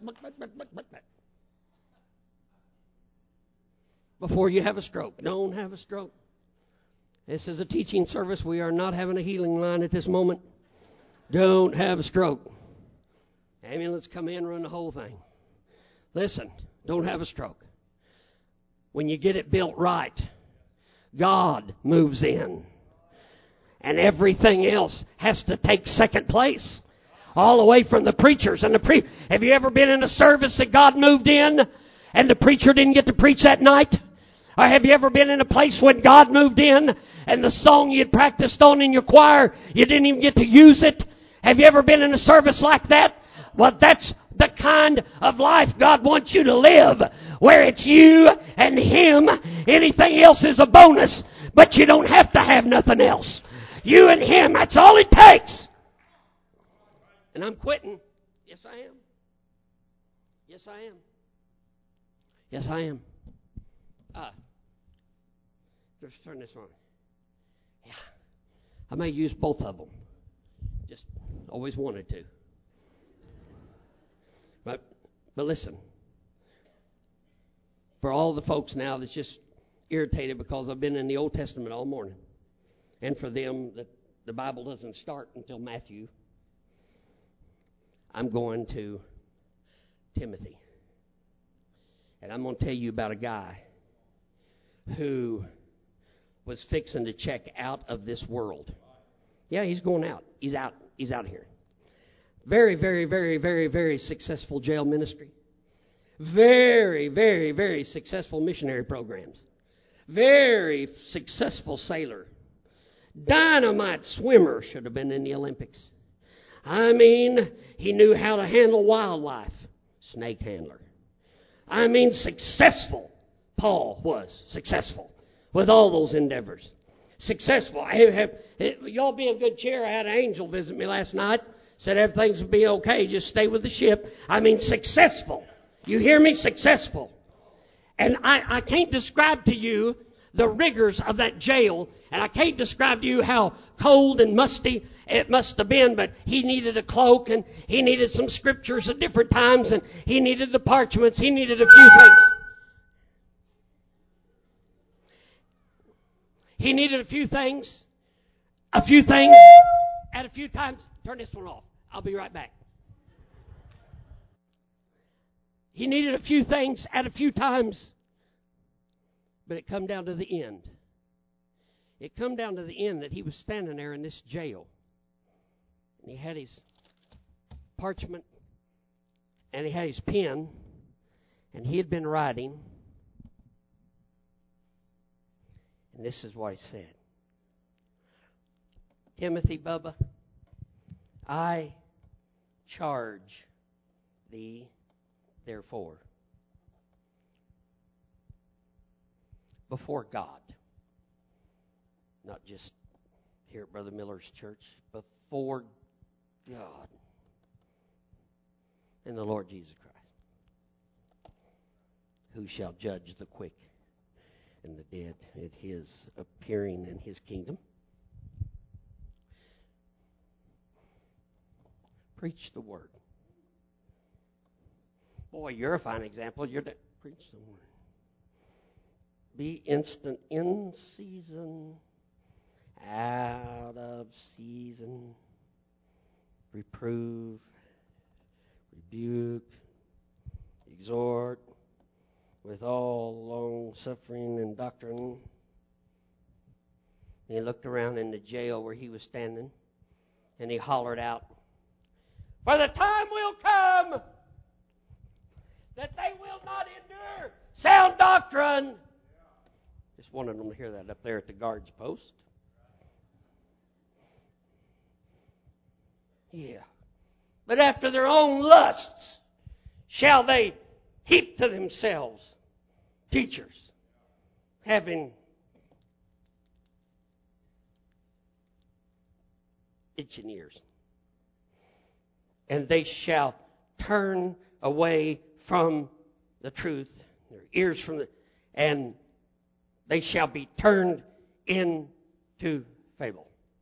Speaker 1: Before you have a stroke, don't have a stroke. This is a teaching service. We are not having a healing line at this moment. Don't have a stroke. Ambulance come in, run the whole thing. Listen, don't have a stroke. When you get it built right, God moves in. And everything else has to take second place. All the way from the preachers and have you ever been in a service that God moved in and the preacher didn't get to preach that night? Or have you ever been in a place when God moved in and the song you had practiced on in your choir, you didn't even get to use it? Have you ever been in a service like that? Well, that's the kind of life God wants you to live, where it's you and Him. Anything else is a bonus, but you don't have to have nothing else. You and Him, that's all it takes. And I'm quitting. Yes, I am. Yes, I am. Yes, I am. Just turn this on. Yeah. I may use both of them. Just always wanted to. But listen. For all the folks now that's just irritated because I've been in the Old Testament all morning, and for them that the Bible doesn't start until Matthew, I'm going to Timothy. And I'm going to tell you about a guy who was fixing to check out of this world. Yeah, he's going out. He's out. He's out here. Very, very, very, very, very successful jail ministry. Very, very, very successful missionary programs. Very successful sailor. Dynamite swimmer, should have been in the Olympics. I mean, he knew how to handle wildlife. Snake handler. I mean, successful. Paul was successful with all those endeavors. Successful. Y'all be in good cheer. I had an angel visit me last night. Said everything's will be okay. Just stay with the ship. I mean, successful. You hear me? Successful. And I can't describe to you the rigors of that jail. And I can't describe to you how cold and musty it must have been. But he needed a cloak, and he needed some scriptures at different times, and he needed the parchments. He needed a few things. He needed a few things at a few times. Turn this one off. I'll be right back. He needed a few things at a few times, but it come down to the end. It come down to the end that he was standing there in this jail, and he had his parchment, and he had his pen, and he had been writing. And this is what he said. Timothy, Bubba, I charge thee, therefore, before God, not just here at Brother Miller's church, before God and the Lord Jesus Christ, who shall judge the quick and the dead at His appearing in His kingdom. Preach the word. Boy, you're a fine example. Preach the word. Be instant in season, out of season. reprove, rebuke, exhort, with all long suffering and doctrine. And he looked around in the jail where he was standing, and he hollered out, "For the time will come that they will not endure sound doctrine." Just wanted them to hear that up there at the guard's post. Yeah. But after their own lusts shall they heap to themselves teachers, having itching ears. And they shall turn away from the truth, their ears from the, and they shall be turned into fable.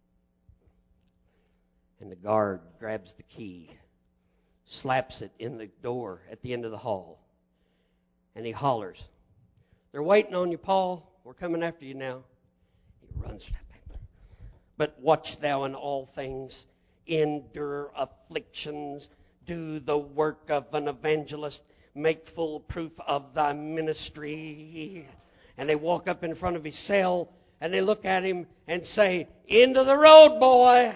Speaker 1: And the guard grabs the key, slaps it in the door at the end of the hall, and he hollers, "They're waiting on you, Paul. We're coming after you now." He runs to that paper. "But watch thou in all things, endure afflictions, do the work of an evangelist, make full proof of thy ministry." And they walk up in front of his cell, and they look at him and say, "Into the road, boy."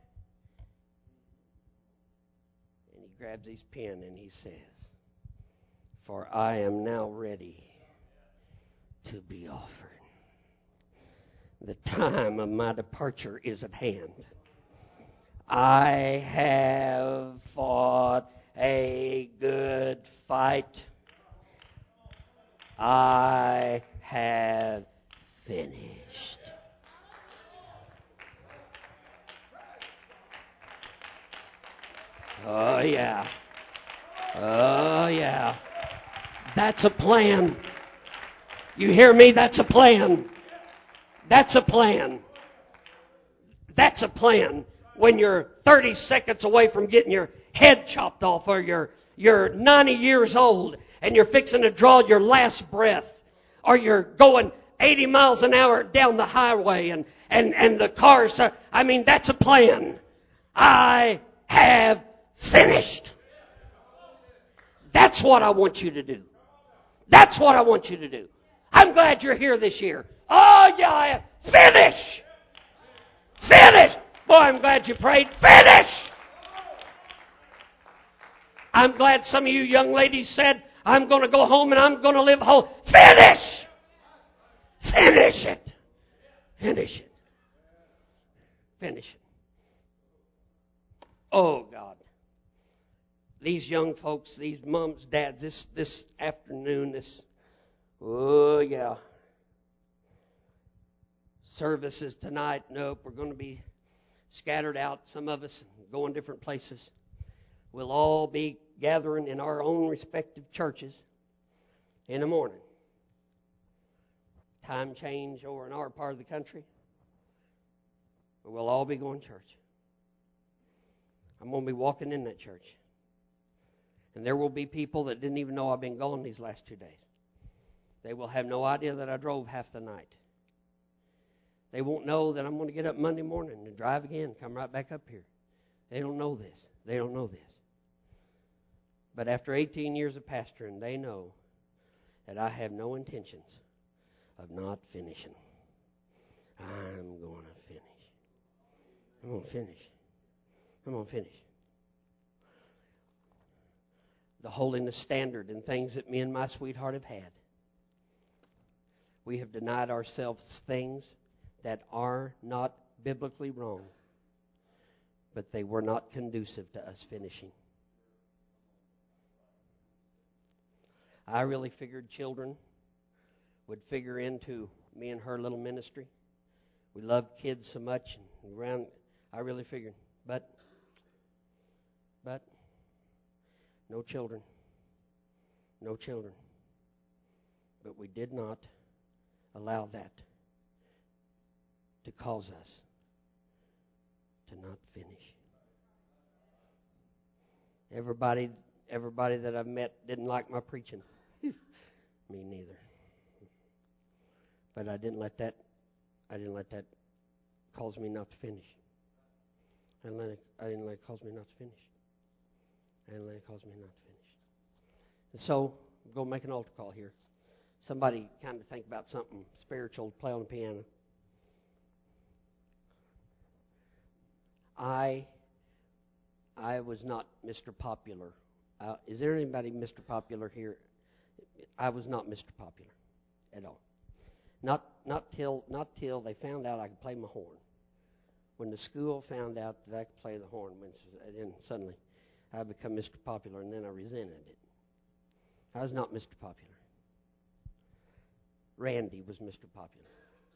Speaker 1: And he grabs his pen and he says, "For I am now ready to be offered. The time of my departure is at hand. I have fought a good fight. I have finished." Oh, yeah. Oh, yeah. That's a plan. You hear me? That's a plan. That's a plan. That's a plan. When you're 30 seconds away from getting your head chopped off, or you're 90 years old and you're fixing to draw your last breath, or you're going 80 miles an hour down the highway and the cars, that's a plan. I have finished. That's what I want you to do. That's what I want you to do. I'm glad you're here this year. Oh, yeah, finish! Finish! Boy, I'm glad you prayed. Finish! I'm glad some of you young ladies said, "I'm going to go home and I'm going to live whole." Finish! Finish it! Finish it! Finish it. Oh, God. These young folks, these moms, dads, this afternoon, oh, yeah. Services tonight, nope, we're going to be scattered out, some of us going different places. We'll all be gathering in our own respective churches in the morning. Time change over in our part of the country. But we'll all be going to church. I'm going to be walking in that church. And there will be people that didn't even know I've been gone these last 2 days. They will have no idea that I drove half the night. They won't know that I'm going to get up Monday morning and drive again, come right back up here. They don't know this. They don't know this. But after 18 years of pastoring, they know that I have no intentions of not finishing. I'm going to finish. I'm going to finish. I'm going to finish. The holiness standard and things that me and my sweetheart have had. We have denied ourselves things that are not biblically wrong, but they were not conducive to us finishing. I really figured children would figure into me and her little ministry. We loved kids so much, and around, I really figured, but no children. No children. But we did not allow that to cause us to not finish. Everybody that I've met didn't like my preaching. Me neither. But I didn't let that cause me not to finish. I didn't let it cause me not to finish. I didn't let it cause me not to finish. And so, I'm going to make an altar call here. Somebody kind of think about something spiritual, play on the piano. I was not Mr. Popular. Is there anybody Mr. Popular here? I was not Mr. Popular at all. Not till they found out I could play my horn. When the school found out that I could play the horn, then suddenly I become Mr. Popular, and then I resented it. I was not Mr. Popular. Randy was Mr. Popular.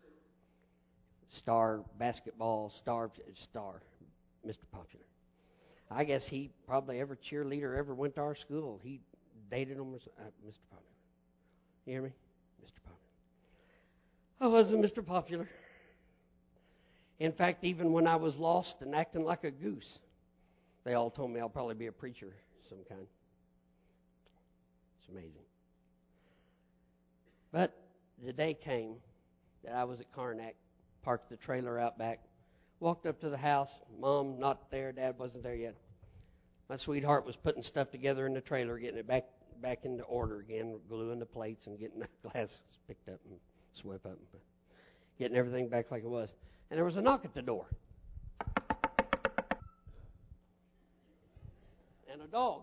Speaker 1: Star basketball, star, Mr. Popular. I guess he probably every cheerleader ever went to our school. He dated him as Mr. Popular. You hear me? Mr. Popular. I wasn't Mr. Popular. In fact, even when I was lost and acting like a goose, they all told me I'll probably be a preacher of some kind. It's amazing. But the day came that I was at Karnak, parked the trailer out back, walked up to the house. Mom not there, Dad wasn't there yet. My sweetheart was putting stuff together in the trailer, getting it back into order again, gluing the plates and getting the glasses picked up and swept up, and getting everything back like it was. And there was a knock at the door. And a dog.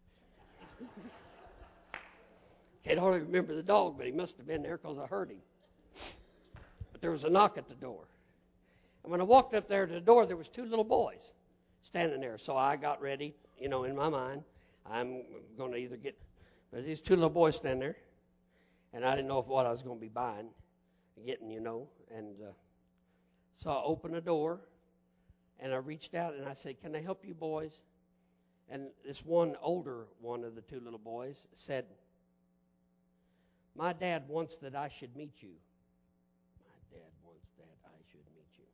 Speaker 1: Can't hardly remember the dog, but he must have been there because I heard him. But there was a knock at the door. And when I walked up there to the door, there was two little boys standing there. So I got ready, in my mind. I'm going to either get... But these two little boys standing there. And I didn't know what I was going to be getting. And so I opened the door, and I reached out, and I said, "Can I help you boys?" And this one older one of the two little boys said, "My dad wants that I should meet you." My dad wants that I should meet you.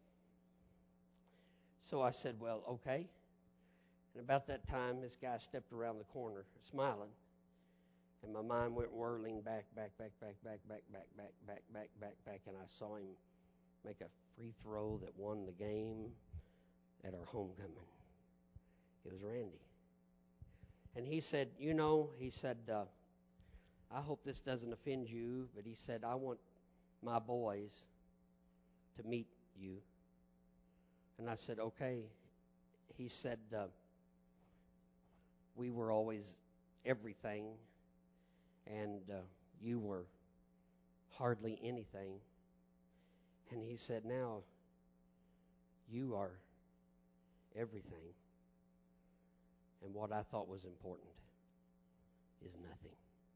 Speaker 1: So I said, "Well, okay." And about that time, this guy stepped around the corner, smiling, and my mind went whirling back, and I saw him make a free throw that won the game at our homecoming. It was Randy. And he said, "I hope this doesn't offend you," but he said, "I want my boys to meet you." And I said, "Okay." He said, "We were always everything, and you were hardly anything." And he said, "Now you are everything. And what I thought was important is nothing."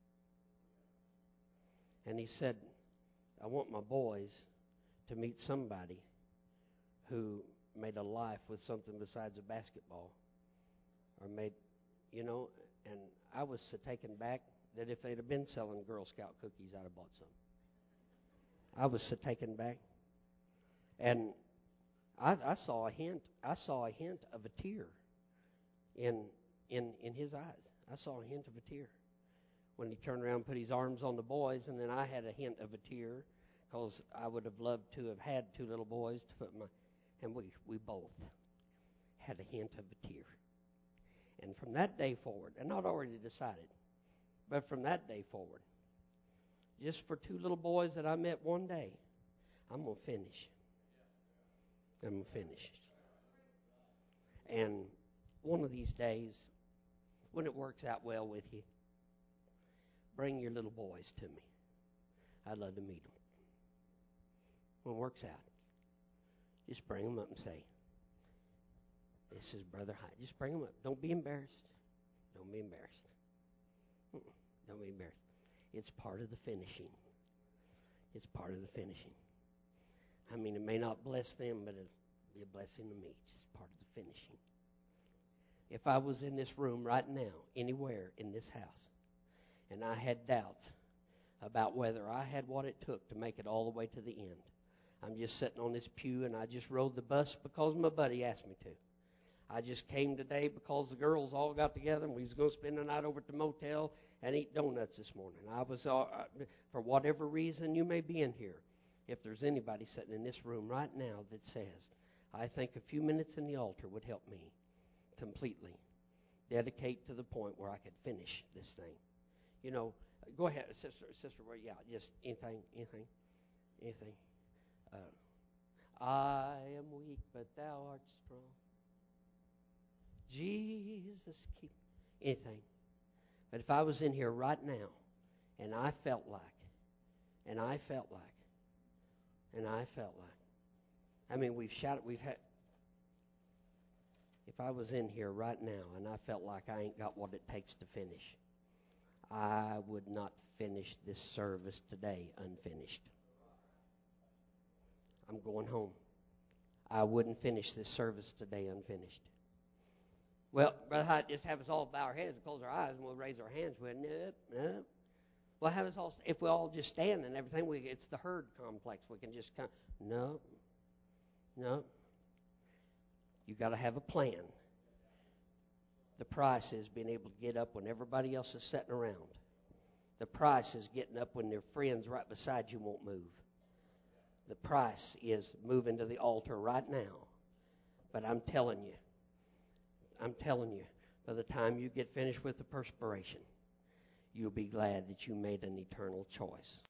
Speaker 1: And he said, "I want my boys to meet somebody who made a life with something besides a basketball, or made, and I was so taken back that if they'd have been selling Girl Scout cookies, I'd have bought some. I was so taken back. And I saw a hint of a tear in his eyes. I saw a hint of a tear when he turned around and put his arms on the boys, and then I had a hint of a tear because I would have loved to have had two little boys to put and we both had a hint of a tear. And from that day forward, and I'd already decided, but from that day forward, just for two little boys that I met one day, I'm going to finish. I'm going to finish. And one of these days, when it works out well with you, bring your little boys to me. I'd love to meet them. When it works out, just bring them up and say, "This is Brother Hyde." Just bring them up. Don't be embarrassed. Don't be embarrassed. Don't be embarrassed. It's part of the finishing. It's part of the finishing. I mean, it may not bless them, but it'll be a blessing to me. It's just part of the finishing. If I was in this room right now, anywhere in this house, and I had doubts about whether I had what it took to make it all the way to the end, I'm just sitting on this pew, and I just rode the bus because my buddy asked me to. I just came today because the girls all got together, and we was going to spend the night over at the motel and eat donuts this morning. I was, for whatever reason you may be in here, if there's anybody sitting in this room right now that says, I think a few minutes in the altar would help me completely dedicate to the point where I could finish this thing. You know, go ahead, sister. Yeah, just anything. I am weak, but thou art strong. Jesus, keep anything. But if I was in here right now, and I felt like, I mean, we've shouted, we've had. If I was in here right now and I felt like I ain't got what it takes to finish, I would not finish this service today unfinished. I'm going home. I wouldn't finish this service today unfinished. Well, Brother Hyde, just have us all bow our heads and close our eyes and we'll raise our hands. Nope. Well, have us all, if we all just stand and everything, it's the herd complex. We can just come. No. You got to have a plan. The price is being able to get up when everybody else is sitting around. The price is getting up when their friends right beside you won't move. The price is moving to the altar right now. But I'm telling you, by the time you get finished with the perspiration, you'll be glad that you made an eternal choice.